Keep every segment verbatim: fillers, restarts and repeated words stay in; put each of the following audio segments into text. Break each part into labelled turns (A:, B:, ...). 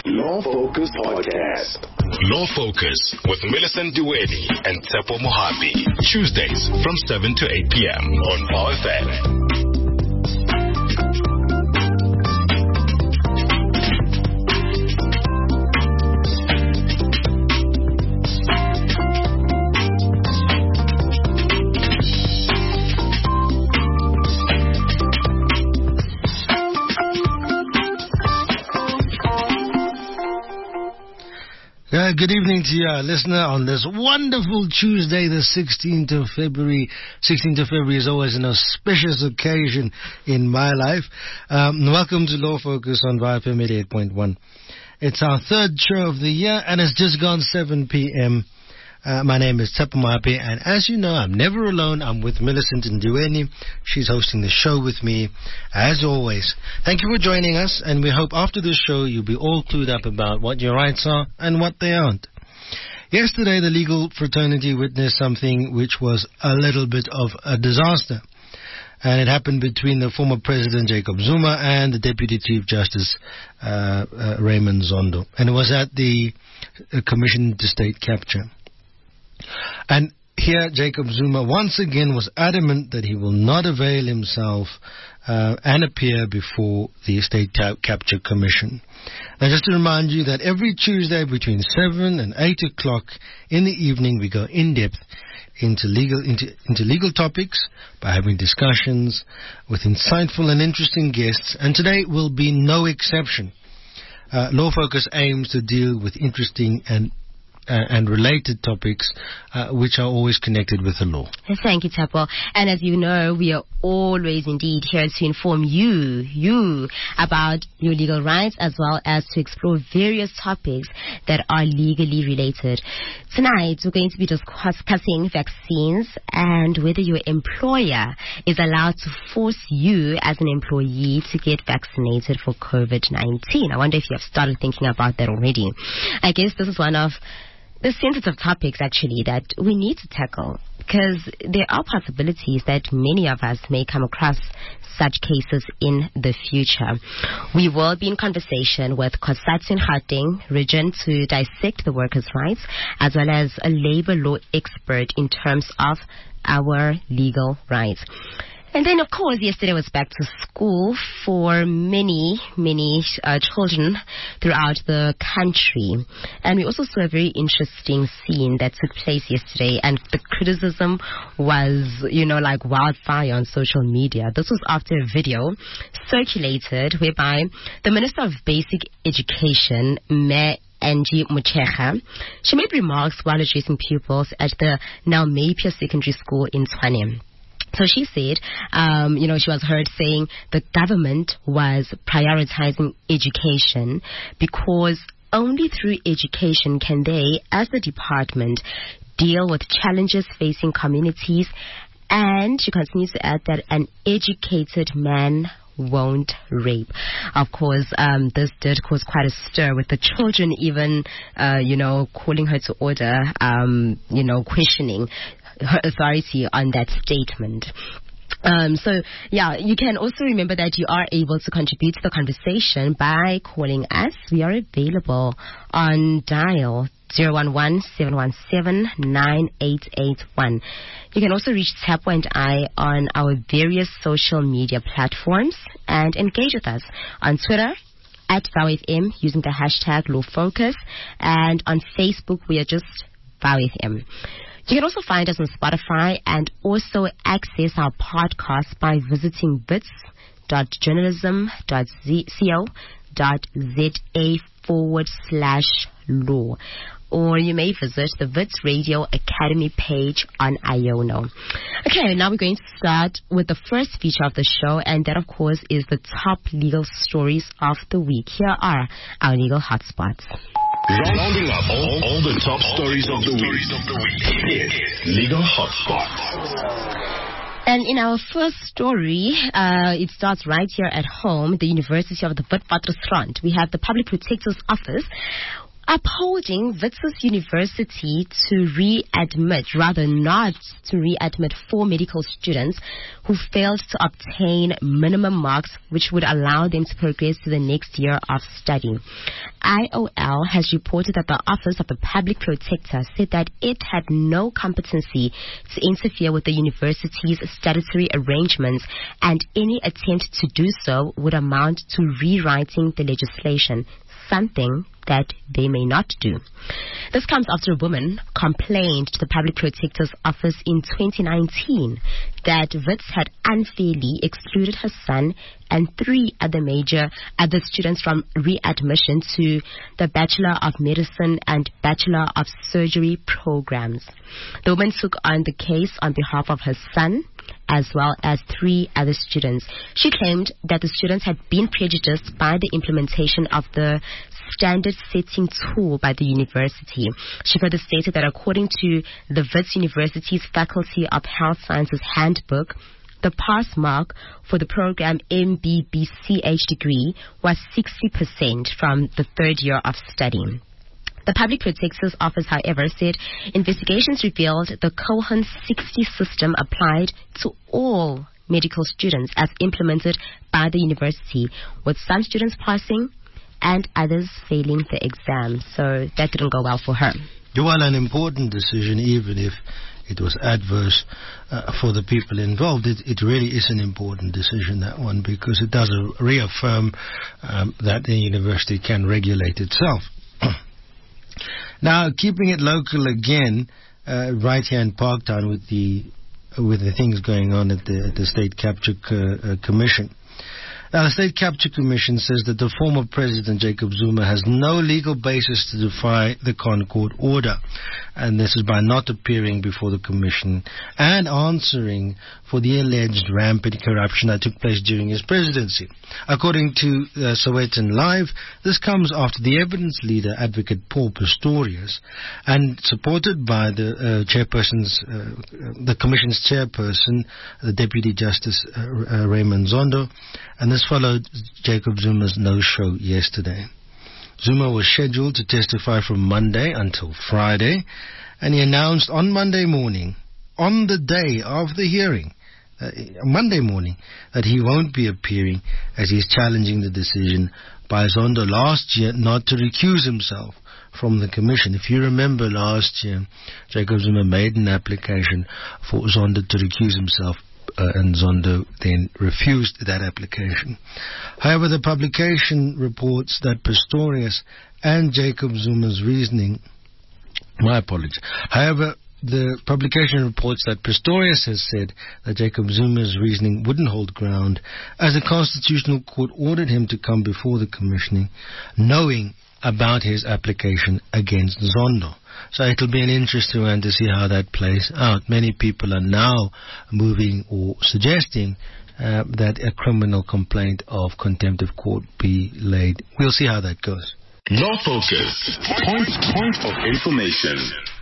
A: Law Focus Podcast.
B: Law Focus with Millicent Duweni and Tsepo Mohapi. Tuesdays from seven to eight p.m. on Power F M.
C: Uh, good evening to you, our listener, on this wonderful Tuesday, the sixteenth of February. sixteenth of February is always an auspicious occasion in my life. Um, welcome to Law Focus on V F M eighty-eight point one. It's our third show of the year, and it's just gone seven p.m. Uh, my name is Tsepo Mohapi, and as you know, I'm never alone. I'm with Millicent Duweni. She's hosting the show with me, as always. Thank you for joining us, and we hope after this show you'll be all clued up about what your rights are and what they aren't. Yesterday, the legal fraternity witnessed something which was a little bit of a disaster. And it happened between the former President Jacob Zuma and the Deputy Chief Justice uh, uh, Raymond Zondo. And it was at the uh, Commission to State Capture. And here Jacob Zuma once again was adamant that he will not avail himself uh, and appear before the State Capture Commission. Now, just to remind you that every Tuesday between seven and eight o'clock in the evening we go in depth into legal into, into legal topics by having discussions with insightful and interesting guests, and today will be no exception. Uh, Law Focus aims to deal with interesting and Uh, and related topics uh, which are always connected with the law.
D: Thank you, Tsepo. And as you know, we are always indeed here to inform you, you, about your legal rights, as well as to explore various topics that are legally related. Tonight, we're going to be discussing vaccines and whether your employer is allowed to force you as an employee to get vaccinated for COVID nineteen. I wonder if you have started thinking about that already. I guess this is one of the sensitive topics, actually, that we need to tackle, because there are possibilities that many of us may come across such cases in the future. We will be in conversation with Kosatsin Harting, Regent, to dissect the workers' rights, as well as a labor law expert in terms of our legal rights. And then, of course, yesterday was back to school for many, many uh, children throughout the country. And we also saw a very interesting scene that took place yesterday, and the criticism was, you know, like wildfire on social media. This was after a video circulated whereby the Minister of Basic Education, Me Angie Motshekga, she made remarks while addressing pupils at the Nalmapia Secondary School in Tshwane. So she said, um, you know, she was heard saying the government was prioritizing education because only through education can they, as the department, deal with challenges facing communities. And she continues to add that an educated man won't rape. Of course, um, this did cause quite a stir, with the children even, uh, you know, calling her to order, um, you know, questioning her authority on that statement. Um, so, yeah, you can also remember that you are able to contribute to the conversation by calling us. We are available on dial zero one one, seven one seven, nine eight eight one. You can also reach Tsepo and I on our various social media platforms and engage with us on Twitter at V O W F M using the hashtag LawFocus, and on Facebook we are just V O W F M. You can also find us on Spotify and also access our podcast by visiting bits dot journalism dot co dot za forward slash law. Or you may visit the Wits Radio Academy page on Iono. Okay, now we're going to start with the first feature of the show, and that, of course, is the top legal stories of the week. Here are our legal hotspots.
B: Rounding up all, all the top stories of the week. Here's Legal Hotspot.
D: And in our first story, uh, it starts right here at home, the University of the Witwatersrand. We have the Public Protector's Office upholding Wits University to readmit, rather not to readmit four medical students who failed to obtain minimum marks which would allow them to progress to the next year of study. I O L has reported that the Office of the Public Protector said that it had no competency to interfere with the university's statutory arrangements, and any attempt to do so would amount to rewriting the legislation, something that they may not do. This comes after a woman complained to the Public Protector's Office in twenty nineteen that Wits had unfairly excluded her son and three other major other students from readmission to the Bachelor of Medicine and Bachelor of Surgery programs. The woman took on the case on behalf of her son as well as three other students. She claimed that the students had been prejudiced by the implementation of the standard setting tool by the university. She further stated that according to the Wits University's Faculty of Health Sciences handbook, the pass mark for the program M B B C H degree was sixty percent from the third year of study. The Public Protector's Office, however, said investigations revealed the Cohen sixty system applied to all medical students as implemented by the university, with some students passing and others failing the exam. So that didn't go well for her.
C: Well, an important decision, even if it was adverse uh, for the people involved. It, it really is an important decision, that one, because it does reaffirm um, that the university can regulate itself. Now, keeping it local again, uh, right here in Parktown with the with the things going on at the, the State Capture Co- uh, Commission. Now, the State Capture Commission says that the former President Jacob Zuma has no legal basis to defy the Concord order, and this is by not appearing before the Commission and answering for the alleged rampant corruption that took place during his presidency. According to uh, Sowetan Live, this comes after the evidence leader, Advocate Paul Pistorius, and supported by the uh, chairperson's, uh, the Commission's chairperson, the Deputy Justice uh, uh, Raymond Zondo, and this followed Jacob Zuma's no-show yesterday. Zuma was scheduled to testify from Monday until Friday, and he announced on Monday morning, on the day of the hearing, uh, Monday morning, that he won't be appearing as he's challenging the decision by Zondo last year not to recuse himself from the Commission. If you remember last year, Jacob Zuma made an application for Zondo to recuse himself, Uh, and Zondo then refused that application. However, the publication reports that Pistorius and Jacob Zuma's reasoning, my apologies, however, the publication reports that Pistorius has said that Jacob Zuma's reasoning wouldn't hold ground, as the Constitutional Court ordered him to come before the commissioning, knowing about his application against Zondo. So it'll be an interesting one to see how that plays out. Many people are now moving or suggesting uh, that a criminal complaint of contempt of court be laid. We'll see how that goes.
B: Law Focus. Point, point of information.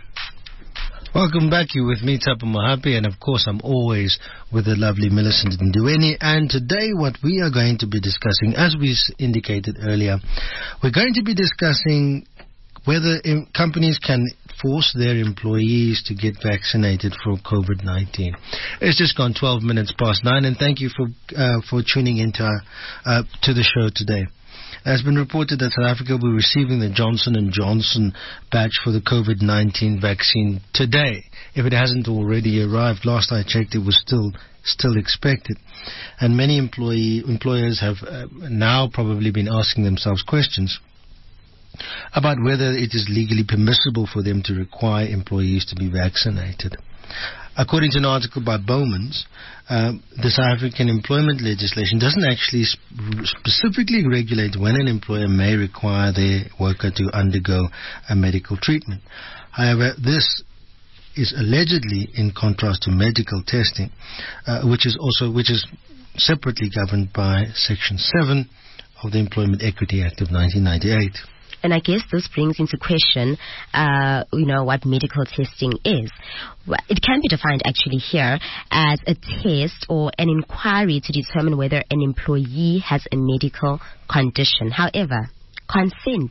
C: Welcome back. You're with me, Tsepo Mohapi, and of course I'm always with the lovely Millicent Nduweni. And today what we are going to be discussing, as we indicated earlier, we're going to be discussing whether im- companies can force their employees to get vaccinated for COVID nineteen. It's just gone twelve minutes past nine, and thank you for uh, for tuning into our, uh, to the show today. It has been reported that South Africa will be receiving the Johnson and Johnson batch for the COVID nineteen vaccine today. If it hasn't already arrived, last I checked, it was still still expected. And many employee employers have uh, now probably been asking themselves questions about whether it is legally permissible for them to require employees to be vaccinated. According to an article by Bowman's, uh, the South African employment legislation doesn't actually sp- specifically regulate when an employer may require their worker to undergo a medical treatment. However, this is allegedly in contrast to medical testing, uh, which is also which is separately governed by Section seven of the Employment Equity Act of nineteen ninety-eight.
D: And I guess this brings into question, uh, you know, what medical testing is. It can be defined actually here as a test or an inquiry to determine whether an employee has a medical condition. However, consent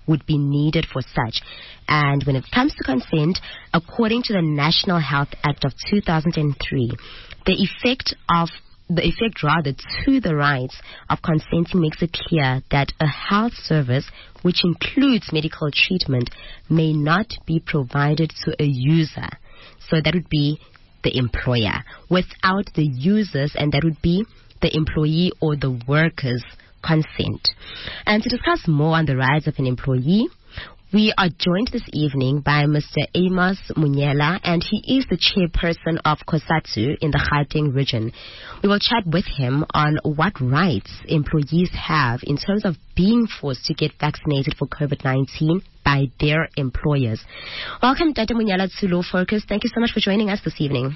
D: would be needed for such. And when it comes to consent, according to the National Health Act of two thousand three, the effect of the effect rather to the rights of consenting makes it clear that a health service, which includes medical treatment, may not be provided to a user. So that would be the employer, without the users, and that would be the employee or the worker's consent. And to discuss more on the rights of an employee, we are joined this evening by Mister Amos Munyela, and he is the chairperson of COSATU in the Gauteng region. We will chat with him on what rights employees have in terms of being forced to get vaccinated for COVID nineteen by their employers. Welcome, Doctor Munyela, to Law Focus. Thank you so much for joining us this evening.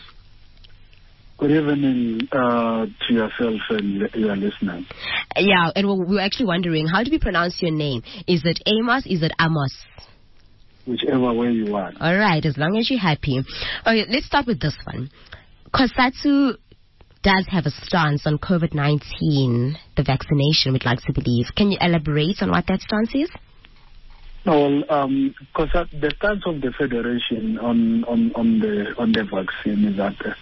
E: Good evening uh, to yourself and your listeners.
D: Yeah, and we were actually wondering, how do we pronounce your name? Is it Amos? Is it Amos?
E: Whichever way you want.
D: All right, as long as you're happy. Okay, let's start with this one. COSATU does have a stance on COVID nineteen, the vaccination, we'd like to believe. Can you elaborate on what that stance is?
E: Well, um, the stance of the Federation on, on, on, the, on the vaccine is that uh,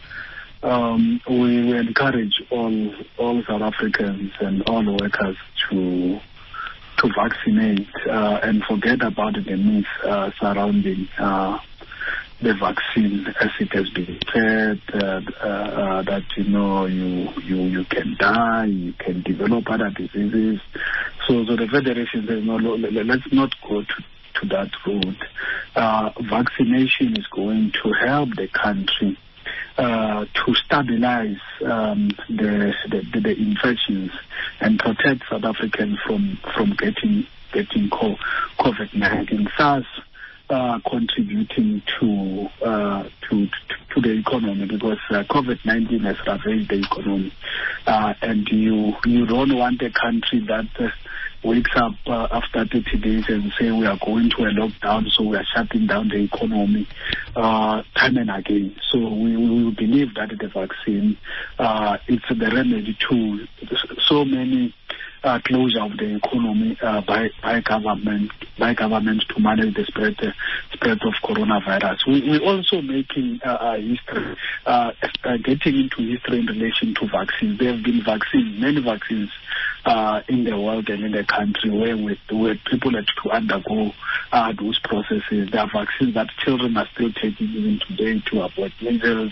E: Um, we, we encourage all all South Africans and all workers to to vaccinate uh, and forget about the myth uh, surrounding uh, the vaccine as it has been said uh, uh, that you know you you you can die, you can develop other diseases. So, so the Federation says no, let's not go to to that route. Uh, vaccination is going to help the country Uh, to stabilize um, the, the the infections and protect South Africans from from getting getting COVID nineteen, thus uh, contributing to, uh, to to to the economy, because uh, COVID nineteen has ravaged the economy, uh, and you you don't want a country that uh, wakes up uh, after thirty days and say we are going to a lockdown, so we are shutting down the economy uh, time and again. So we, we believe that the vaccine uh, it's the remedy to so many uh, closure of the economy uh, by by government by government to manage the spread uh, spread of coronavirus. We we also making uh, history, uh, uh, getting into history in relation to vaccines. There have been vaccines, many vaccines. Uh, in the world and in the country where with, where people had to undergo uh, those processes. There are vaccines that children are still taking even today to avoid measles,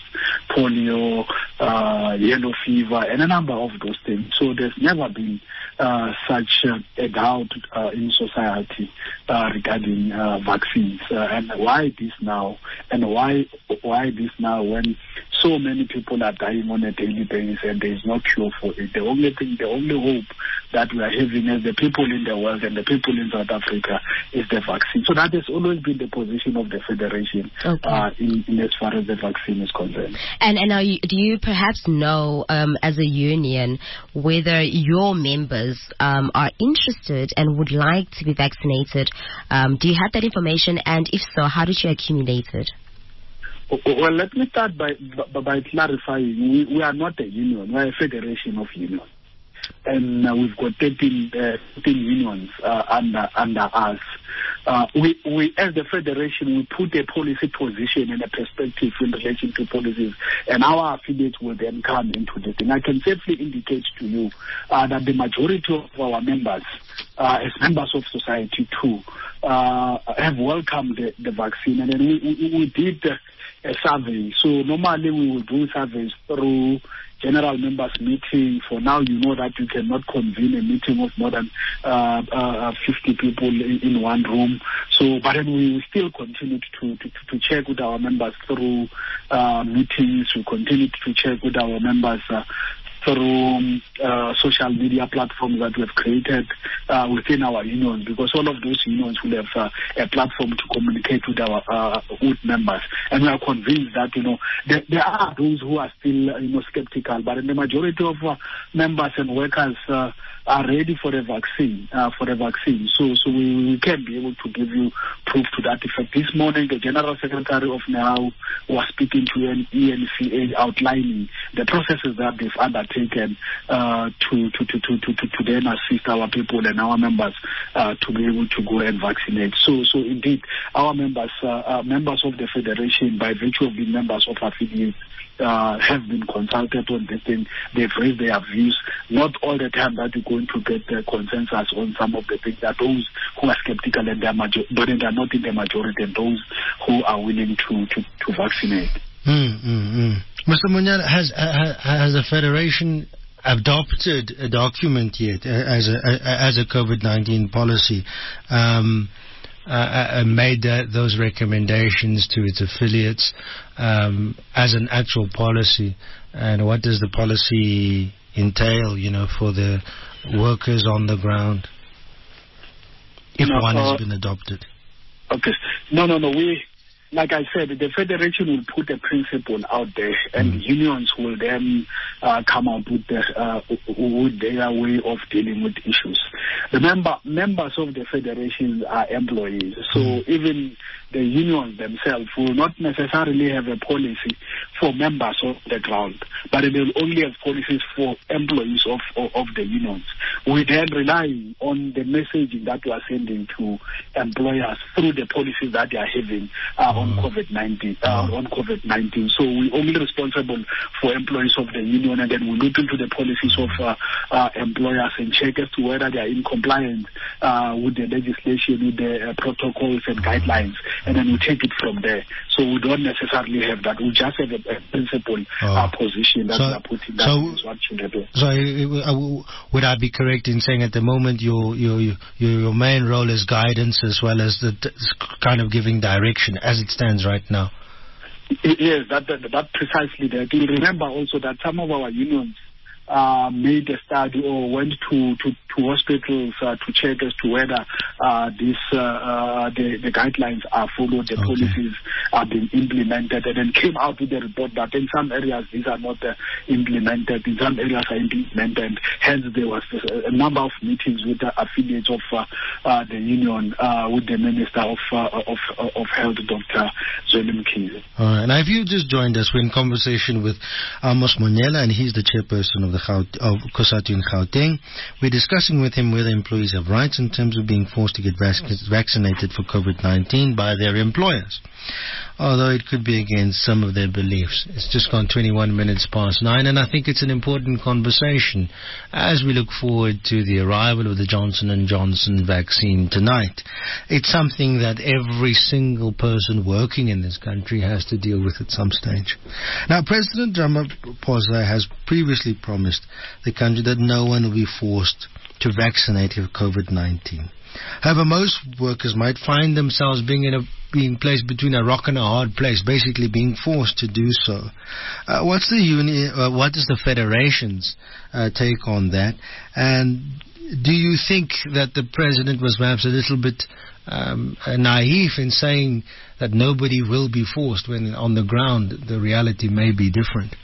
E: polio, uh, yellow fever, and a number of those things. So there's never been uh, such uh, a doubt uh, in society uh, regarding uh, vaccines. Uh, and why this now? And why why this now when so many people are dying on a daily basis and there is no cure for it? The only thing, the only hope that we are having as the people in the world and the people in South Africa is the vaccine. So that has always been the position of the Federation okay. uh, in, in as far as the vaccine is concerned.
D: And, and are you, do you perhaps know, um, as a union, whether your members um, are interested and would like to be vaccinated? Um, do you have that information? And if so, how did you accumulate it?
E: Well, let me start by by, by clarifying. We, we are not a union. We are a federation of unions. And uh, we've got thirteen, uh, thirteen unions uh, under under us. Uh, we, we, as the federation, we put a policy position and a perspective in relation to policies, and our affiliates will then come into this. And I can safely indicate to you uh, that the majority of our members, uh, as members of society too, uh, have welcomed the, the vaccine. And then we, we, we did a survey. So normally we will do surveys through general members meeting. For now, you know that you cannot convene a meeting of more than uh, uh, fifty people in, in one room. So, but then we still continue to, to, to check with our members through uh, meetings. We continue to check with our members uh, through uh, social media platforms that we have created uh, within our unions, because all of those unions will have uh, a platform to communicate with our uh, with members. And we are convinced that, you know, there, there are those who are still, uh, you know, skeptical, but in the majority of uh, members and workers uh, are ready for the vaccine, uh, for the vaccine. So, so we, we can be able to give you proof to that effect. This morning, the General Secretary of NEHAWU was speaking to an E N C A outlining the processes that they've undertaken uh, to, to, to, to, to, to then assist our people and our members uh, to be able to go and vaccinate. So, so indeed, our members, uh, uh, members of the Federation, by virtue of being members of affiliates, Uh, have been consulted on this thing. They've raised their views. Not all the time that you're going to get the consensus on some of the things. That those who are skeptical and they're major- but they are not in the majority, and those who are willing to, to, to vaccinate.
C: Mm, mm, mm. Mister Munyala, has, uh, has the Federation adopted a document yet uh, as a uh, as a COVID nineteen policy? Um, Uh, uh, made that, those recommendations to its affiliates um, as an actual policy, and what does the policy entail, you know, for the workers on the ground, if no, one uh, has been adopted?
E: Okay, no, no, no. We, like I said, the Federation will put a principle out there, and mm. unions will then uh, come up with, the, uh, with their way of dealing with issues. Remember, members of the Federation are employees, so mm. even the unions themselves will not necessarily have a policy for members of the ground, but they will only have policies for employees of, of, of the unions. We then rely on the messaging that we are sending to employers through the policies that they are having uh, on COVID nineteen. Uh, on COVID nineteen. So we're only responsible for employees of the union, and then we look into the policies of uh, uh, employers and check as to whether they are in compliance uh, with the legislation, with the uh, protocols and guidelines, and then we take it from there. So we don't necessarily have that. We just have a, a principle oh. uh, position that
C: so,
E: we are putting that
C: so,
E: is what should happen.
C: So uh, would I be correct in saying at the moment your your your, your main role is guidance as well as the t- kind of giving direction as it stands right now?
E: Yes, that, that, that precisely that. You remember also that some of our unions Uh, made a study or went to, to, to hospitals uh, to check as to whether uh, this, uh, uh, the, the guidelines are followed, the okay. policies are being implemented, and then came out with a report that in some areas these are not uh, implemented, in some areas are implemented. Hence there was a number of meetings with the affiliates of uh, uh, the union, uh, with the Minister of uh, of, of Health, Doctor Zweli Mkhize.
C: All right. Now, if you just joined us, we're in conversation with Amos Munyala, and he's the chairperson of the Gaut- of COSATU in Gauteng. We're discussing with him whether employees have rights in terms of being forced to get vac- vaccinated for COVID nineteen by their employers, although it could be against some of their beliefs. It's just gone twenty-one minutes past nine, and I think it's an important conversation as we look forward to the arrival of the Johnson and Johnson vaccine tonight. It's something that every single person working in this country has to deal with at some stage. Now, President Ramaphosa has previously promised the country that no one will be forced to vaccinate for COVID nineteen. However, most workers might find themselves being in a being placed between a rock and a hard place, basically being forced to do so. Uh, what's the uni- uh, what is the Federation's uh, take on that? And do you think that the president was perhaps a little bit um, naive in saying that nobody will be forced when on the ground the reality may be different?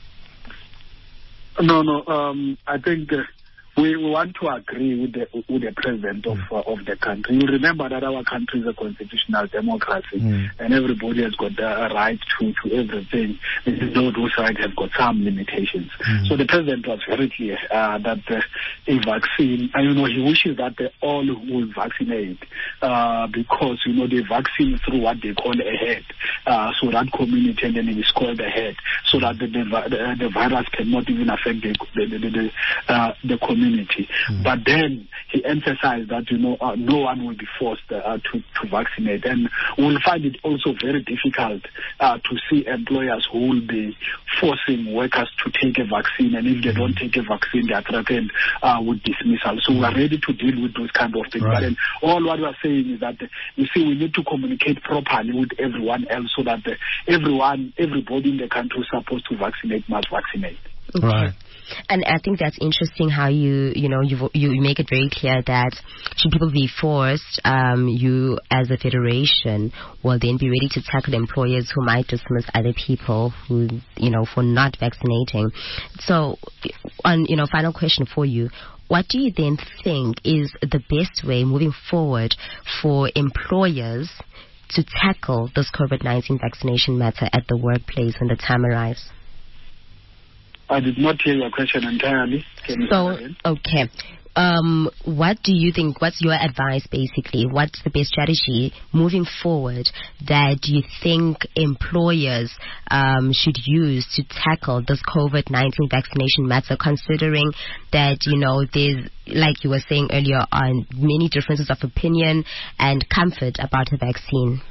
E: No, no. Um, I think uh, we want to agree with the with the president of uh, of the country. You remember that our country is a constitutional democracy, mm. and everybody has got the right to, to everything. Though those rights have got some limitations. Mm. So the president was very clear uh, that uh, a vaccine, and you know, he wishes that they all will vaccinate uh, because you know they vaccine through what they call a head, uh, so that community, and then it is called a head, so that the the, the, the virus cannot even affect the the the, the, uh, the community. Mm. But then he emphasized that you know uh, no one will be forced uh, to to vaccinate, and we'll find it also very difficult uh, to see employers who will be forcing workers to take a vaccine, and if they don't take a vaccine, they are threatened uh, with dismissal. So we are ready to deal with those kind of things. Right. But then all what we are saying is that you see we need to communicate properly with everyone else so that everyone, everybody in the country who is supposed to vaccinate must vaccinate.
D: Okay.
C: Right.
D: And I think that's interesting how you, you know, you you make it very clear that should people be forced, um, you as a federation will then be ready to tackle employers who might dismiss other people who, you know, for not vaccinating. So, on, you know, final question for you. what do you then think is the best way moving forward for employers to tackle this COVID nineteen vaccination matter at the workplace when the time arrives?
E: I did not hear your question entirely. Can you
D: so,
E: say it?
D: okay. Um, what do you think, what's your advice basically? What's the best strategy moving forward that you think employers um, should use to tackle this COVID nineteen vaccination matter, considering that, you know, there's, like you were saying earlier on, many differences of opinion and comfort about the vaccine?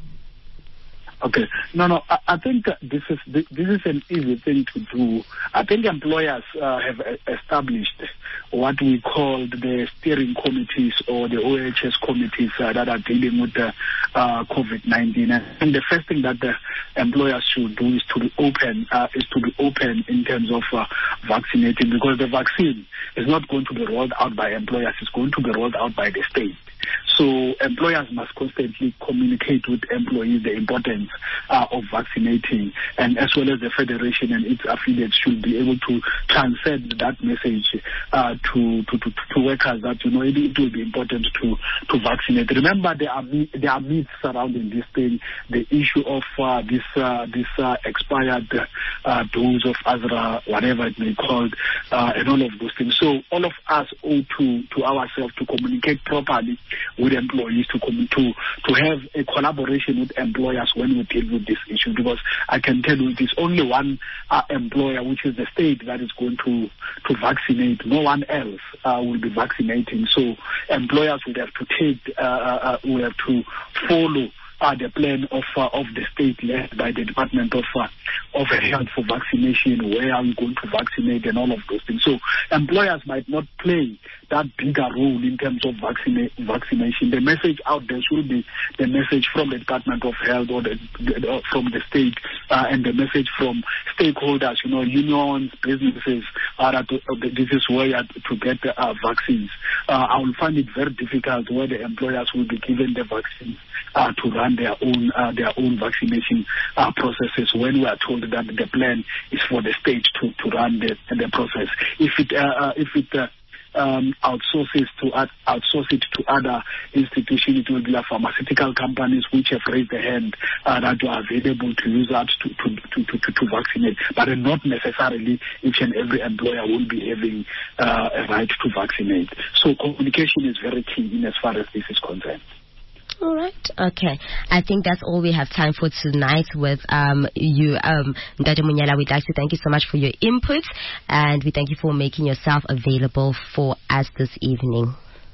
E: Okay. No, no. I, I think this is this is an easy thing to do. I think employers uh, have established what we call the steering committees or the O H S committees uh, that are dealing with the uh, COVID nineteen. And the first thing that the employers should do is to be open, uh, is to be open in terms of uh, vaccinating, because the vaccine is not going to be rolled out by employers; it's going to be rolled out by the state. So employers must constantly communicate with employees the importance uh, of vaccinating, and as well as the federation and its affiliates should be able to transcend that message uh, to, to, to, to workers that, you know, it, it will be important to, to vaccinate. Remember, there are there are myths surrounding this thing, the issue of uh, this uh, this uh, expired uh, dose of Azra, whatever it may be called, uh, and all of those things. So all of us owe to, to ourselves to communicate properly with employees, to com- to to have a collaboration with employers when we deal with this issue, because I can tell you it is only one uh, employer, which is the state, that is going to to vaccinate. No one else uh, will be vaccinating. So employers will have to take, uh, uh, will have to follow Uh, the plan of uh, of the state led by the Department of uh, of Health for vaccination. Where are we going to vaccinate and all of those things? So employers might not play that bigger role in terms of vaccina- vaccination. The message out there should be the message from the Department of Health or the, the, uh, from the state, uh, and the message from stakeholders, you know, unions, businesses. Uh, that, uh, this is where you are to get uh, vaccines. Uh, I will find it very difficult where the employers will be given the vaccines uh, to run their own uh, their own vaccination uh, processes, when we are told that the plan is for the state to, to run the, the process. If it uh, uh, if it uh, um, outsources to uh, outsource it to other institutions, it will be like pharmaceutical companies which have raised their hand uh, that are available to use that to to, to, to, to vaccinate, but not necessarily each and every employer will be having uh, a right to vaccinate. So communication is very key in as far as this is concerned.
D: All right. Okay. I think that's all we have time for tonight with um, you, um, Ndade Munyala. We'd like to thank you so much for your input, and we thank you for making yourself available for us this evening.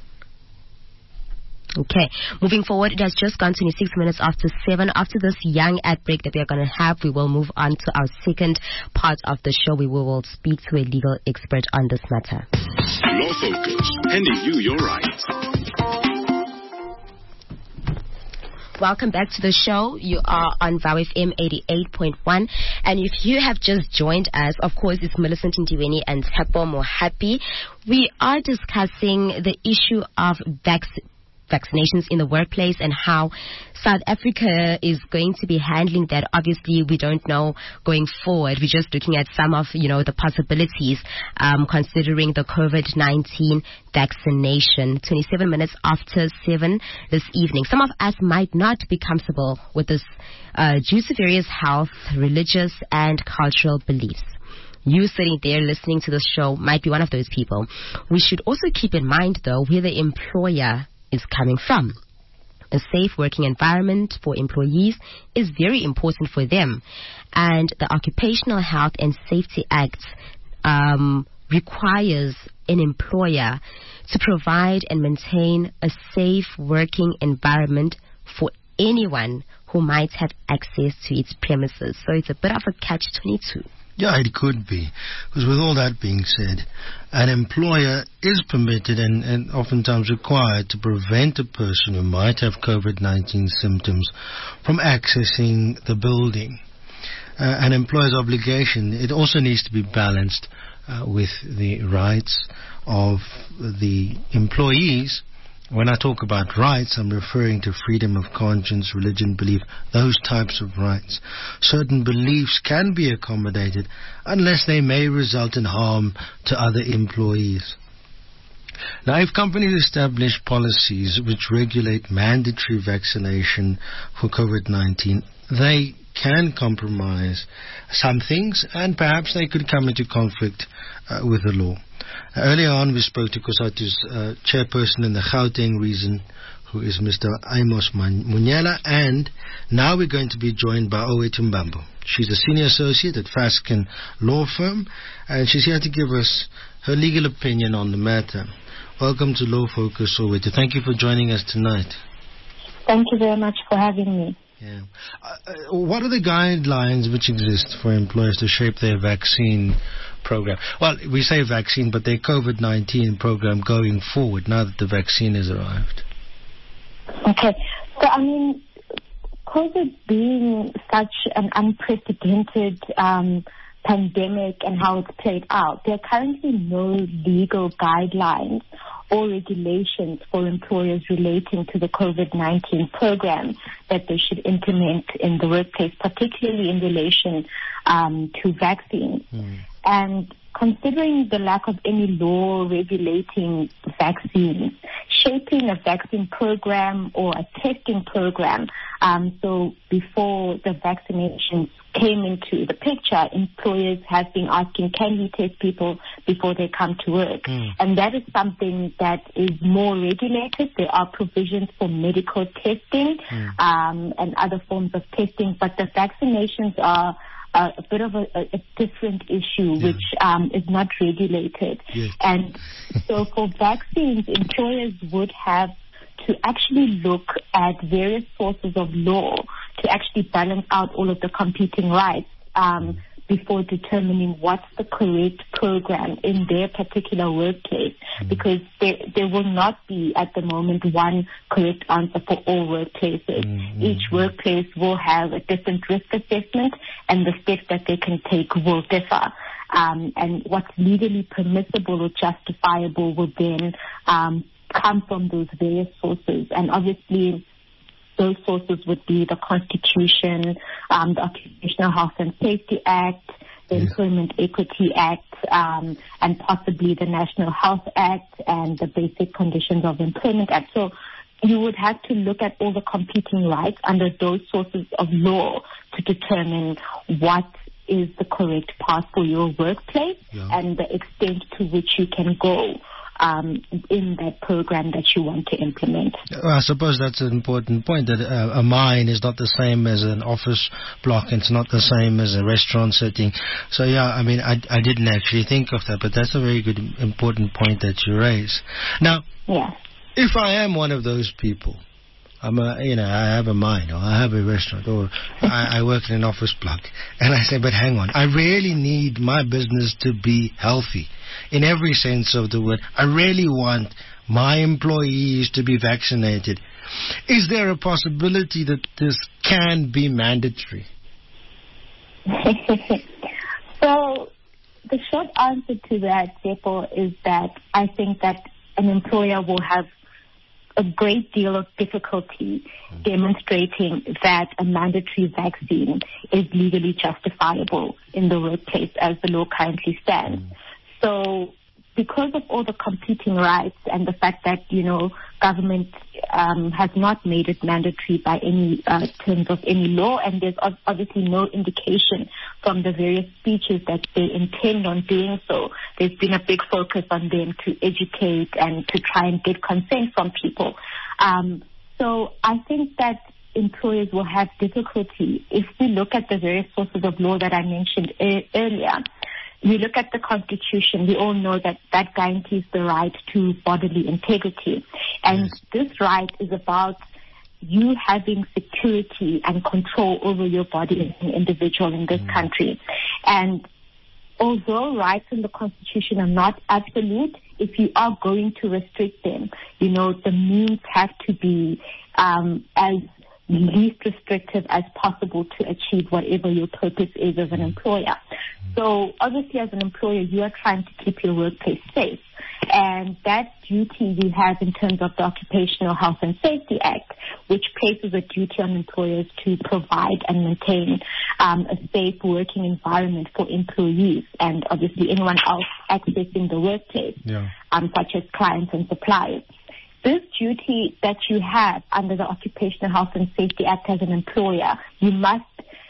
D: Okay. Moving forward, it has just gone twenty-six minutes after seven. After this young ad break that we are going to have, we will move on to our second part of the show. We will speak to a legal expert on this matter.
B: Law Focus, handing you your rights.
D: Welcome back to the show. You are on Vow F M eighty-eight point one. And if you have just joined us, of course, it's Millicent Ndiweni and Tshepo Mohapi. We are discussing the issue of vaccine. vaccinations in the workplace and how South Africa is going to be handling that. Obviously, we don't know going forward. We're just looking at some of, you know, the possibilities um, considering the COVID nineteen vaccination. twenty-seven minutes after seven this evening. Some of us might not be comfortable with this uh, due to various health, religious, and cultural beliefs. You sitting there listening to this show might be one of those people. We should also keep in mind, though, where the employer is coming from. A safe working environment for employees is very important for them, and the Occupational Health and Safety Act um, requires an employer to provide and maintain a safe working environment for anyone who might have access to its premises. So it's a bit of a catch twenty-two.
C: Yeah, it could be. Because with all that being said, an employer is permitted and, and oftentimes required to prevent a person who might have COVID nineteen symptoms from accessing the building. Uh, an employer's obligation, it also needs to be balanced uh, with the rights of the employees. When I talk about rights, I'm referring to freedom of conscience, religion, belief, those types of rights. Certain beliefs can be accommodated unless they may result in harm to other employees. Now, if companies establish policies which regulate mandatory vaccination for COVID nineteen, they can compromise some things, and perhaps they could come into conflict uh, with the law. Uh, earlier on, we spoke to COSATU's uh, chairperson in the Gauteng region, who is Mister Amos Munyela, and now we're going to be joined by Owethu Mbambo. She's a senior associate at Fasken Law Firm, and she's here to give us her legal opinion on the matter. Welcome to Law Focus, Owethu. Thank you for joining us tonight.
F: Thank you very much for having me.
C: Yeah. Uh, what are the guidelines which exist for employers to shape their vaccine program? Well, we say vaccine, but their COVID nineteen program going forward now that the vaccine has arrived.
F: Okay. So, I mean, COVID being such an unprecedented um, pandemic and how it's played out, there are currently no legal guidelines or regulations for employers relating to the COVID nineteen program that they should implement in the workplace, particularly in relation um, to vaccines. Mm. And considering the lack of any law regulating vaccines, shaping a vaccine program or a testing program, um, so before the vaccinations came into the picture, employers have been asking, can we test people before they come to work? Mm. And that is something that is more regulated. There are provisions for medical testing mm. um, and other forms of testing, but the vaccinations are Uh, a bit of a, a different issue, yeah. which um, is not regulated. Yes. And so for vaccines, employers would have to actually look at various sources of law to actually balance out all of the competing rights um, before determining what's the correct program in their particular workplace, mm. because there, there will not be at the moment one correct answer for all workplaces. Mm-hmm. Each workplace will have a different risk assessment, and the steps that they can take will differ. Um, and what's legally permissible or justifiable will then um, come from those various sources. And obviously, those sources would be the Constitution, um, the Occupational Health and Safety Act, the yes. Employment Equity Act, um, and possibly the National Health Act and the Basic Conditions of Employment Act. So you would have to look at all the competing rights under those sources of law to determine what is the correct path for your workplace yeah. and the extent to which you can go Um, in that program that you want to implement.
C: Well, I suppose that's an important point, that uh, a mine is not the same as an office block, and it's not the same as a restaurant setting. So, yeah, I mean, I, I didn't actually think of that, but that's a very good, important point that you raise. Now,
F: yeah.
C: if I am one of those people, I'm a, you know, I have a mine, or I have a restaurant, or I, I work in an office block, and I say, but hang on, I really need my business to be healthy in every sense of the word. I really want my employees to be vaccinated. Is there a possibility that this can be mandatory?
F: So the short answer to that, therefore, is that I think that an employer will have a great deal of difficulty demonstrating that a mandatory vaccine is legally justifiable in the workplace as the law currently stands. So because of all the competing rights and the fact that, you know, government um, has not made it mandatory by any uh, terms of any law, and there's obviously no indication from the various speeches that they intend on doing so. There's been a big focus on them to educate and to try and get consent from people. Um, so I think that employers will have difficulty if we look at the various sources of law that I mentioned e- earlier. We look at the Constitution, we all know that that guarantees the right to bodily integrity. And yes. this right is about you having security and control over your body as an individual in this mm. country. And although rights in the Constitution are not absolute, if you are going to restrict them, you know, the means have to be um, as least restrictive as possible to achieve whatever your purpose is as an employer. So obviously as an employer, you are trying to keep your workplace safe. And that duty you have in terms of the Occupational Health and Safety Act, which places a duty on employers to provide and maintain um, a safe working environment for employees and obviously anyone else accessing the workplace,
C: yeah.
F: um, such as clients and suppliers. This duty that you have under the Occupational Health and Safety Act as an employer, you must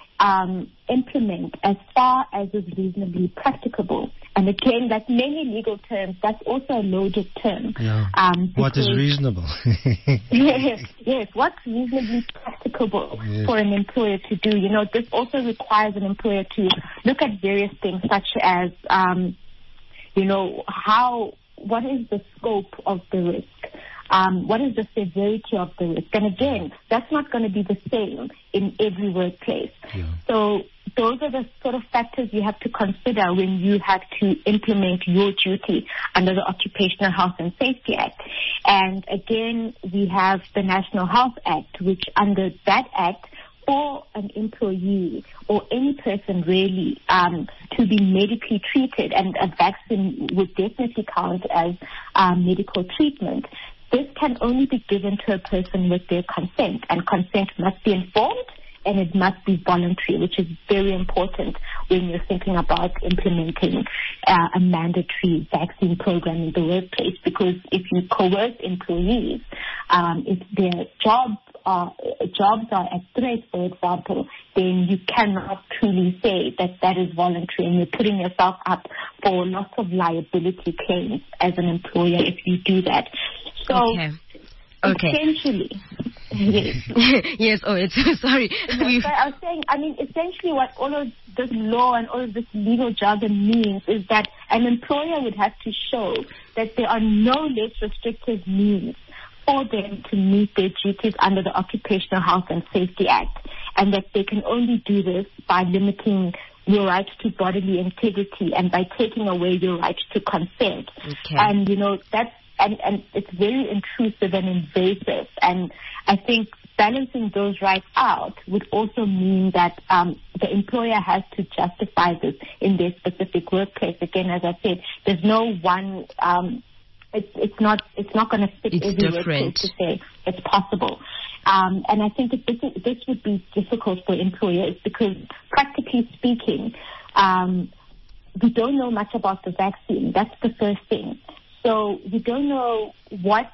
F: um, implement as far as is reasonably practicable. And again, that's many legal terms. That's also a loaded term.
C: Yeah.
F: Um,
C: what is reasonable?
F: yes, yes, what's reasonably practicable
C: yes.
F: for an employer to do? You know, this also requires an employer to look at various things such as, um, you know, how, what is the scope of the risk? Um, what is the severity of the risk? And again, that's not going to be the same in every workplace.
C: Yeah.
F: So those are the sort of factors you have to consider when you have to implement your duty under the Occupational Health and Safety Act. And again, we have the National Health Act, which under that act, for an employee or any person really um, to be medically treated, and a vaccine would definitely count as um, medical treatment, this can only be given to a person with their consent, and consent must be informed and it must be voluntary, which is very important when you're thinking about implementing uh, a mandatory vaccine program in the workplace, because if you coerce employees, um, if their jobs are, jobs are at threat, for example, then you cannot truly say that that is voluntary, and you're putting yourself up for lots of liability claims as an employer if you do that. So
D: okay. Okay.
F: essentially, yes.
D: yes, oh, it's sorry.
F: Yes, I was saying, I mean, essentially what all of this law and all of this legal jargon means is that an employer would have to show that there are no less restrictive means for them to meet their duties under the Occupational Health and Safety Act, and that they can only do this by limiting your right to bodily integrity and by taking away your right to consent.
D: Okay.
F: And, you know, that's And, and it's very intrusive and invasive. And I think balancing those rights out would also mean that um, the employer has to justify this in their specific workplace. Again, as I said, there's no one. Um, it's it's not it's not going to fit
D: it's
F: every
D: different.
F: workplace to say it's possible. Um, and I think that this this would be difficult for employers because, practically speaking, um, we don't know much about the vaccine. That's the first thing. So we don't know what,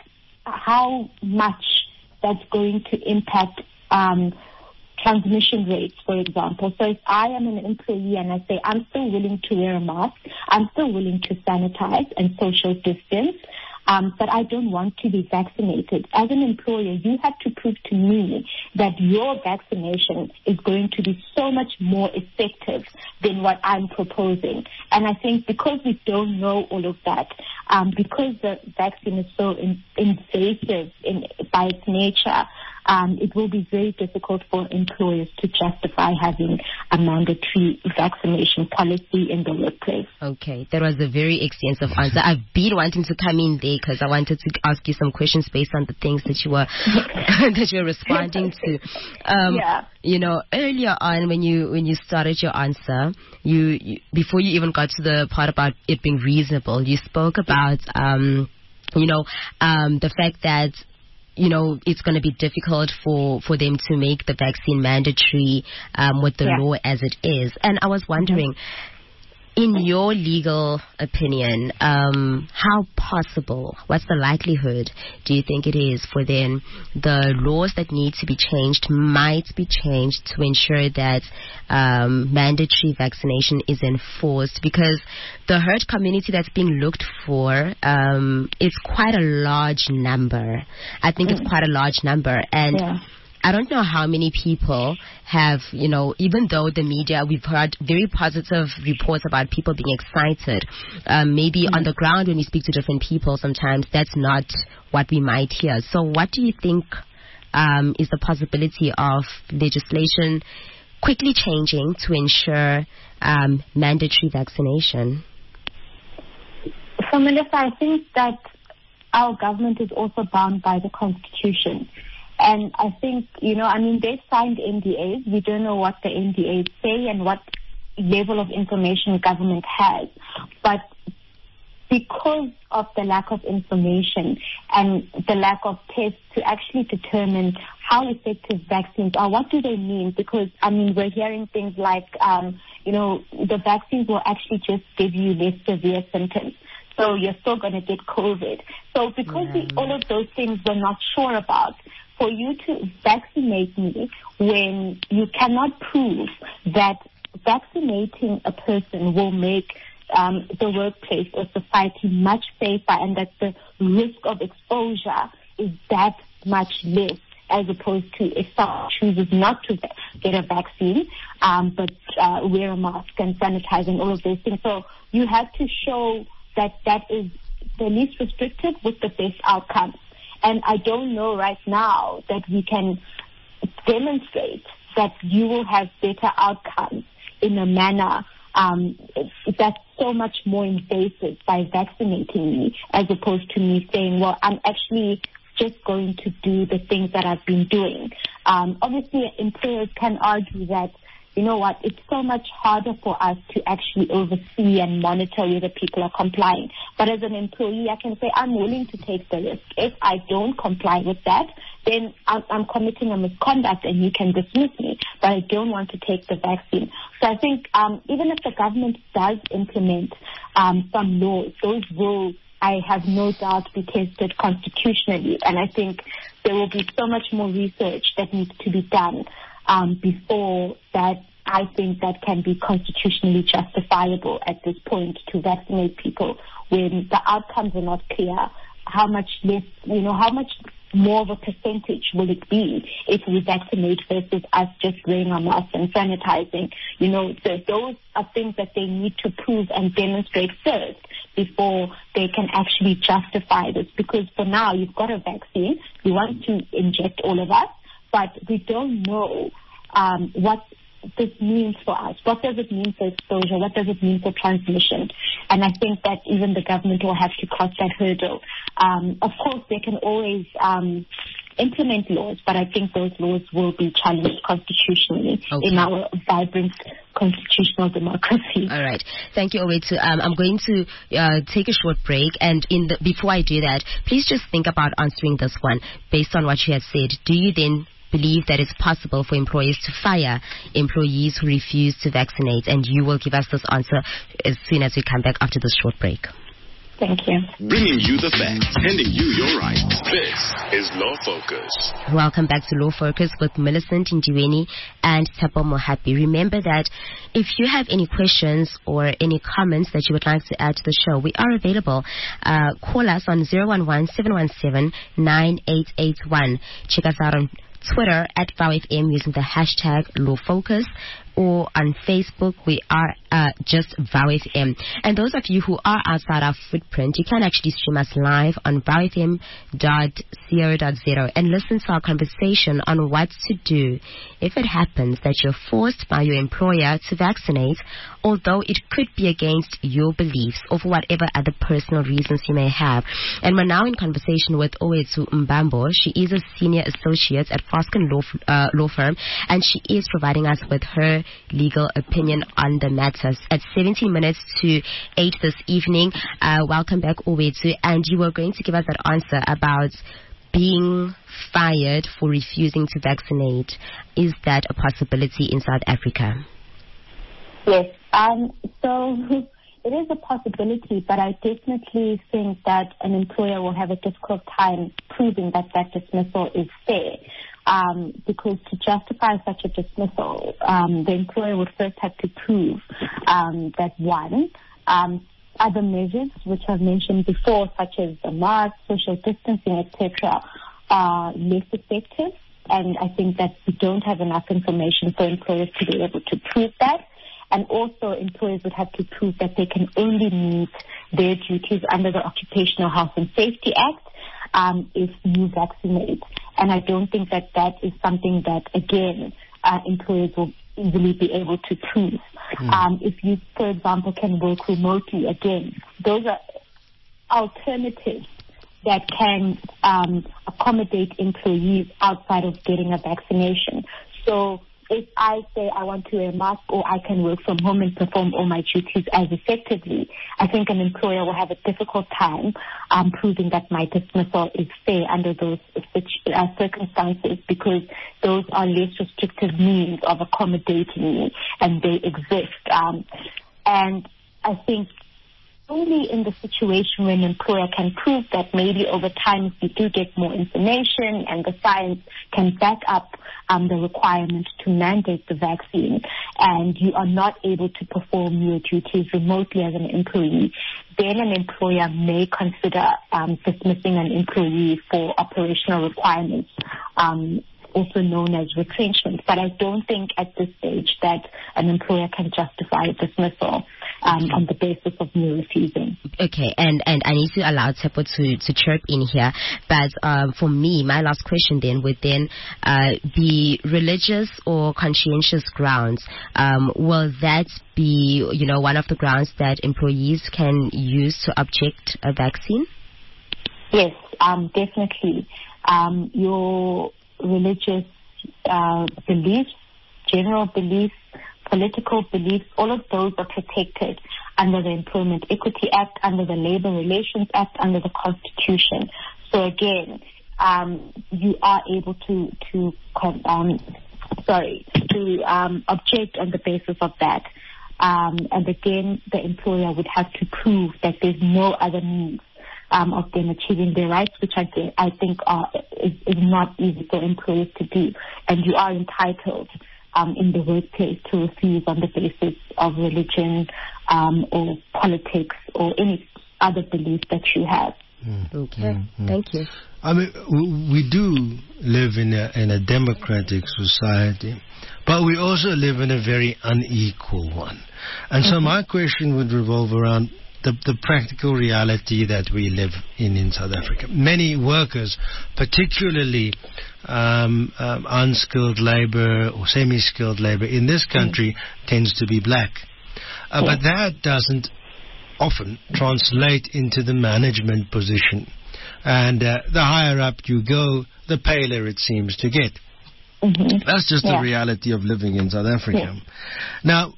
F: how much that's going to impact um, transmission rates, for example. So if I am an employee and I say I'm still willing to wear a mask, I'm still willing to sanitize and social distance, um, but I don't want to be vaccinated. As an employer, you have to prove to me that your vaccination is going to be so much more effective than what I'm proposing. And I think because we don't know all of that, um, because the vaccine is so in, invasive in, by its nature, um, it will be very difficult for employers to justify having a mandatory vaccination policy in the workplace.
D: Okay, that was a very extensive answer. I've been wanting to come in there because I wanted to ask you some questions based on the things that you were that you were responding to. Um,
F: yeah.
D: You know, earlier on when you when you started your answer, you, you before you even got to the part about it being reasonable, you spoke about um, you know um, the fact that. You know, it's going to be difficult for, for them to make the vaccine mandatory um, with the
F: yeah.
D: law as it is. And I was wondering, mm-hmm. in your legal opinion, um, how possible, what's the likelihood, do you think it is for then the laws that need to be changed might be changed to ensure that um, mandatory vaccination is enforced? Because the herd community that's being looked for um, is quite a large number. I think mm. it's quite a large number. And yeah. I don't know how many people have, you know, even though the media, we've heard very positive reports about people being excited. Um, maybe mm-hmm. on the ground when we speak to different people, sometimes that's not what we might hear. So what do you think um, is the possibility of legislation quickly changing to ensure um, mandatory vaccination?
F: So, Melissa, I think that our government is also bound by the Constitution. And I think, you know, I mean, they've signed N D As. We don't know what the N D As say and what level of information government has. But because of the lack of information and the lack of tests to actually determine how effective vaccines are. What do they mean? Because, I mean, we're hearing things like, um, you know, the vaccines will actually just give you less severe symptoms. So you're still going to get COVID. So because
D: yeah.
F: we, all of those things we're not sure about, for you to vaccinate me when you cannot prove that vaccinating a person will make um, the workplace or society much safer and that the risk of exposure is that much less, as opposed to if someone chooses not to get a vaccine, um, but uh, wear a mask and sanitize and all of those things. So you have to show that that is the least restrictive with the best outcomes. And I don't know right now that we can demonstrate that you will have better outcomes in a manner um, that's so much more invasive by vaccinating me, as opposed to me saying, well, I'm actually just going to do the things that I've been doing. Um, obviously, employers can argue that, you know what, it's so much harder for us to actually oversee and monitor whether people are complying. But as an employee, I can say I'm willing to take the risk. If I don't comply with that, then I'm, I'm committing a misconduct and you can dismiss me. But I don't want to take the vaccine. So I think um, even if the government does implement um, some laws, those will, I have no doubt, be tested constitutionally. And I think there will be so much more research that needs to be done um, before that I think that can be constitutionally justifiable at this point to vaccinate people when the outcomes are not clear. How much less, you know, how much more of a percentage will it be if we vaccinate versus us just wearing our masks and sanitizing? You know, so those are things that they need to prove and demonstrate first before they can actually justify this. Because for now, you've got a vaccine, you want to inject all of us, but we don't know um, what this means for us. What does it mean for exposure? What does it mean for transmission? And I think that even the government will have to cross that hurdle. Um, of course, they can always um, implement laws, but I think those laws will be challenged constitutionally okay. in our vibrant constitutional democracy.
D: All right. Thank you, Owetu. Um, I'm going to uh, take a short break, and in the, before I do that, please just think about answering this one. Based on what you have said, do you then believe that it's possible for employers to fire employees who refuse to vaccinate? And you will give us this answer as soon as we come back after this short break.
F: Thank you.
B: Bringing you the facts, handing you your rights. This is Law Focus.
D: Welcome back to Law Focus with Millicent Ndiweni and Tshepo Mohapi. Remember that if you have any questions or any comments that you would like to add to the show, we are available. Uh, call us on zero one one, seven one seven, nine eight eight one. Check us out on Twitter at V O W F M using the hashtag Law Focus, or on Facebook we are uh, just V O W F M. And those of you who are outside our footprint, you can actually stream us live on V O W F M dot co dot za and listen to our conversation on what to do if it happens that you're forced by your employer to vaccinate, although it could be against your beliefs or for whatever other personal reasons you may have. And we're now in conversation with Owetu Mbambo. She is a senior associate at Foskin Law, uh, Law Firm, and she is providing us with her legal opinion on the matters. At seventeen minutes to eight this evening, uh, welcome back, Owetu, and you were going to give us that answer about being fired for refusing to vaccinate. Is that a possibility in South Africa?
F: Yes. Um, so it is a possibility, but I definitely think that an employer will have a difficult time proving that that dismissal is fair. Um, because to justify such a dismissal, um, the employer would first have to prove um, that, one, um, other measures which I've mentioned before, such as the mask, social distancing, et cetera, are less effective. And I think that we don't have enough information for employers to be able to prove that. And also, employers would have to prove that they can only meet their duties under the Occupational Health and Safety Act um, if you vaccinate. And I don't think that that is something that, again, uh, employers will easily be able to prove. Mm. Um, if you, for example, can work remotely, again, those are alternatives that can um, accommodate employees outside of getting a vaccination. So if I say I want to wear a mask or I can work from home and perform all my duties as effectively, I think an employer will have a difficult time um, proving that my dismissal is fair under those uh, circumstances, because those are less restrictive means of accommodating me, and they exist. Um, and I think only in the situation when an employer can prove that maybe over time, if you do get more information and the science can back up um, the requirement to mandate the vaccine, and you are not able to perform your duties remotely as an employee, then an employer may consider um, dismissing an employee for operational requirements, um, also known as retrenchment. But I don't think at this stage that an employer can justify a dismissal um, on the basis of me refusing.
D: Okay, and, and I need to allow Tshepo to, to chirp in here, but uh, for me, my last question then would then uh, be religious or conscientious grounds. Um, will that be, you know, one of the grounds that employees can use to object a vaccine?
F: Yes, um, definitely. Um, your religious uh, beliefs, general beliefs, political beliefs, all of those are protected under the Employment Equity Act, under the Labor Relations Act, under the Constitution. So again, um, you are able to to um, sorry to um, object on the basis of that. Um, and again, the employer would have to prove that there's no other means Um, of them achieving their rights, which I, th- I think are, is, is not easy for employers to do. And you are entitled um, in the workplace to refuse on the basis of religion um, or politics or any other belief that you have.
D: Mm. Okay, mm-hmm. Thank you.
C: I mean, we do live in a, in a democratic society, but we also live in a very unequal one. And mm-hmm. so my question would revolve around The, the practical reality that we live in in South Africa. Many workers, particularly um, um, unskilled labor or semi-skilled labor in this country, mm. tends to be black. Uh, but that doesn't often translate into the management position. And uh, the higher up you go, the paler it seems to get. Mm-hmm. That's just yeah. the reality of living in South Africa. Yeah. Now,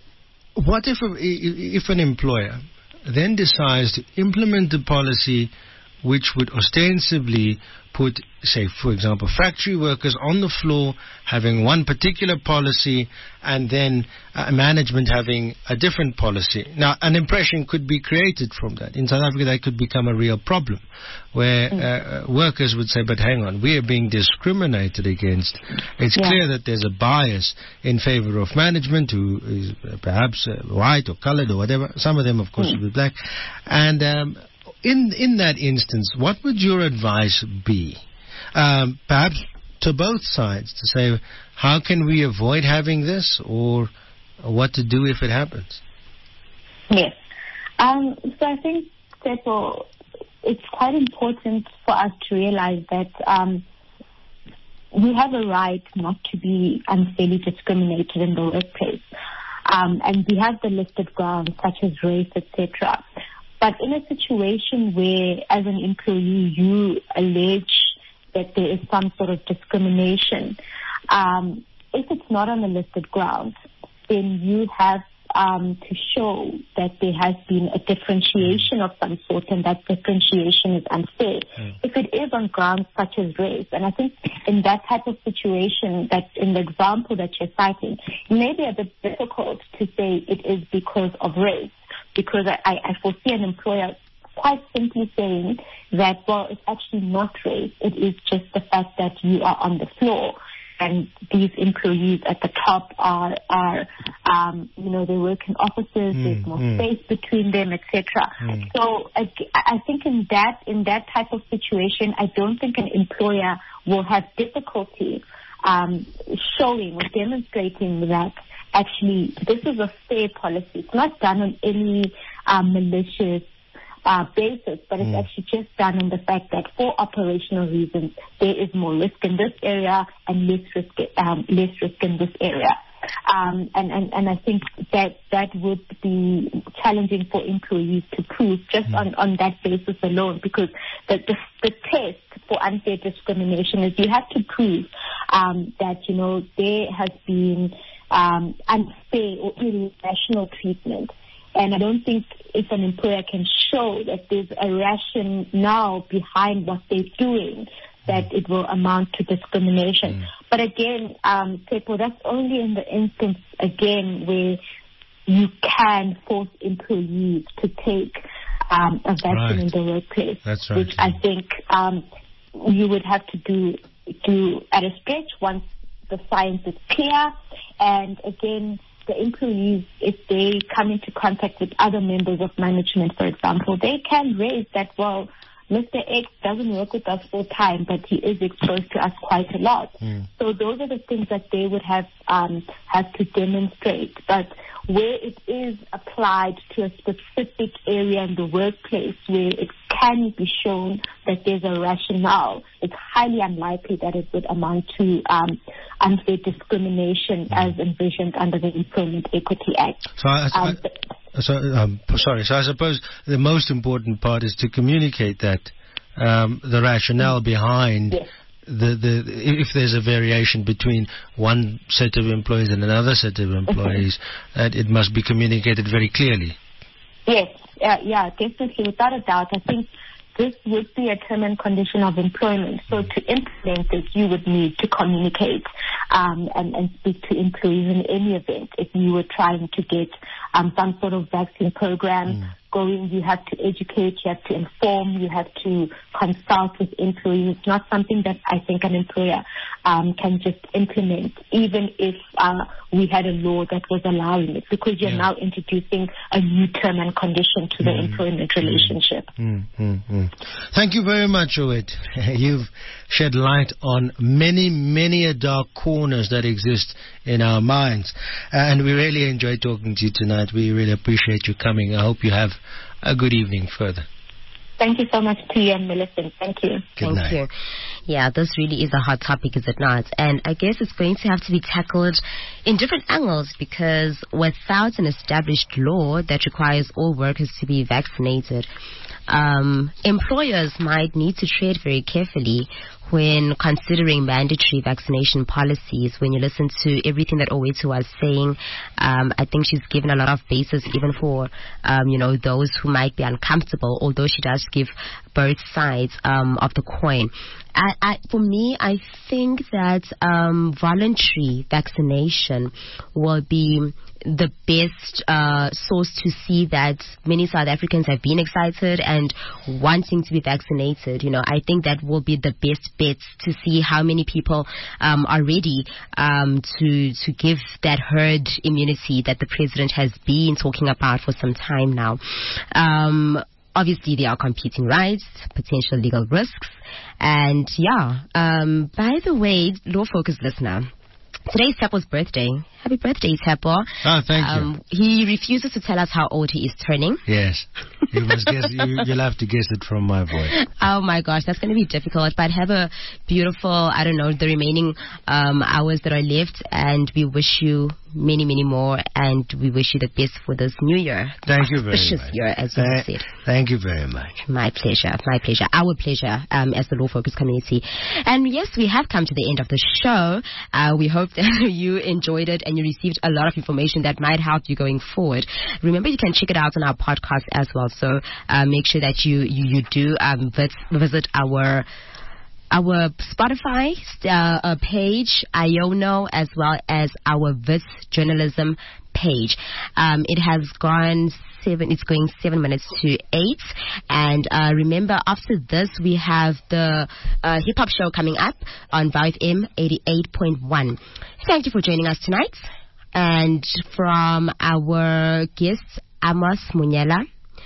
C: what if, a, if an employer then decides to implement a policy which would ostensibly put, say, for example, factory workers on the floor having one particular policy and then uh, management having a different policy. Now, an impression could be created from that. In South Africa, that could become a real problem where uh, workers would say, but hang on, we are being discriminated against. It's yeah. clear that there's a bias in favor of management who is perhaps uh, white or colored or whatever. Some of them, of course, mm. will be black. And um, In in that instance, what would your advice be? Um, perhaps to both sides, to say, how can we avoid having this, or what to do if it happens?
F: Yes. Um, so I think, therefore, it's quite important for us to realize that um, we have a right not to be unfairly discriminated in the workplace. Um, and we have the listed grounds such as race, et cetera. But in a situation where, as an employee, you allege that there is some sort of discrimination, um, if it's not on the listed grounds, then you have um, to show that there has been a differentiation of some sort, and that differentiation is unfair. Mm. If it is on grounds such as race, and I think in that type of situation, that in the example that you're citing, it may be a bit difficult to say it is because of race, because I, I foresee an employer quite simply saying that, well, it's actually not race, it is just the fact that you are on the floor. And these employees at the top are, are um, you know, they work in offices. Mm, there's more mm. space between them, et cetera. Mm. So I, I think in that in that type of situation, I don't think an employer will have difficulty um, showing or demonstrating that actually this is a fair policy. It's not done on any um, malicious Uh, basis, but it's mm. actually just done on the fact that for operational reasons there is more risk in this area and less risk, um, less risk in this area. Um, and, and, and I think that that would be challenging for employees to prove just mm. on, on that basis alone, because the, the, the test for unfair discrimination is you have to prove um, that, you know, there has been um, unfair or irrational treatment. And I don't think if an employer can show that there's a rationale behind what they're doing, that it will amount to discrimination. Mm. But again, um, Tepo, that's only in the instance, again, where you can force employees to take um, a vaccine right. in the workplace.
C: That's right.
F: Which I think um, you would have to do, do at a stretch once the science is clear. And again, the employees, if they come into contact with other members of management, for example, they can raise that, well, Mister X doesn't work with us full time, but he is exposed to us quite a lot. Mm. So those are the things that they would have um, have to demonstrate. But where it is applied to a specific area in the workplace where it can be shown that there's a rationale, it's highly unlikely that it would amount to um, unfair discrimination mm. as envisioned under the Employment Equity Act.
C: So I, I, um, So, um, sorry. So I suppose the most important part is to communicate that um, the rationale behind
F: yes.
C: the, the if there's a variation between one set of employees and another set of employees, mm-hmm. that it must be communicated very clearly.
F: Yes, uh, yeah, definitely, without a doubt. I think this would be a term and condition of employment. So to implement this, you would need to communicate um, and, and speak to employees in any event. If you were trying to get um, some sort of vaccine program mm. going, you have to educate, you have to inform, you have to consult with employees. It's not something that I think an employer um, can just implement, even if uh, we had a law that was allowing it, because you're yeah. now introducing a new term and condition to mm. the employment relationship.
C: Mm, mm, mm. Thank you very much, Owet. You've shed light on many, many a dark corners that exist in our minds. Uh, and we really enjoyed talking to you tonight. We really appreciate you coming. I hope you have a good evening further.
F: Thank you so much to you and Millicent. Thank you.
C: Good
D: Thank
C: night.
D: you. Yeah, this really is a hot topic, is it not? And I guess it's going to have to be tackled in different angles, because without an established law that requires all workers to be vaccinated, um, employers might need to tread very carefully when considering mandatory vaccination policies. When you listen to everything that Owethu was saying, um, I think she's given a lot of basis even for, um, you know, those who might be uncomfortable, although she does give both sides um, of the coin. I, I, for me, I think that um, voluntary vaccination will be the best uh, source to see that many South Africans have been excited and wanting to be vaccinated. You know, I think that will be the best bet to see how many people um, are ready um, to to give that herd immunity that the president has been talking about for some time now. Um, Obviously, there are competing rights, potential legal risks, and yeah. Um, by the way, Law Focus listener, today's Tepo's birthday. Happy birthday, Tepo.
C: Oh, thank
D: um,
C: you.
D: He refuses to tell us how old he is turning.
C: Yes. You must guess, you, you'll have to guess it from my voice.
D: Oh, my gosh. That's going to be difficult. But have a beautiful, I don't know, the remaining um, hours that are left. And we wish you many, many more. And we wish you the best for this new year.
C: Thank you very
D: Auspicious
C: much.
D: year, as you
C: Th-
D: said.
C: Thank you very much.
D: My pleasure. My pleasure. Our pleasure um, as the Law Focus community. And yes, we have come to the end of the show. Uh, we hope that you enjoyed it and you received a lot of information that might help you going forward. Remember, you can check it out on our podcast as well. So uh, make sure that you you, you do um, visit, visit our our Spotify uh, uh, page, Iono, as well as our Vis Journalism page. Um, it has gone seven, it's going seven minutes to eight. And uh, remember, after this, we have the uh, hip hop show coming up on V O W F M eighty-eight point one. Thank you for joining us tonight. And from our guests, Amos Munyela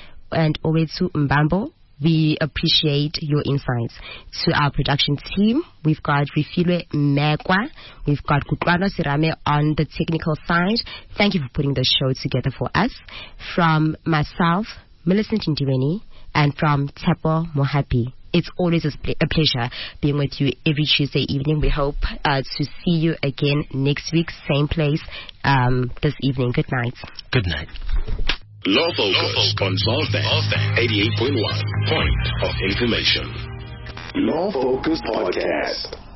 D: and Owethu Mbambo, we appreciate your insights. To our production team, we've got Rifilwe Megwa, we've got Kutlwana Sirame on the technical side. Thank you for putting the show together for us. From myself, Millicent Ndiweni, and from Tepo Mohapi, it's always a, ple- a pleasure being with you every Tuesday evening. We hope uh, to see you again next week, same place, um, this evening. Good night.
C: Good night.
B: Law Focus on Southbank eighty-eight point one. Point of information.
A: Law Focus Podcast.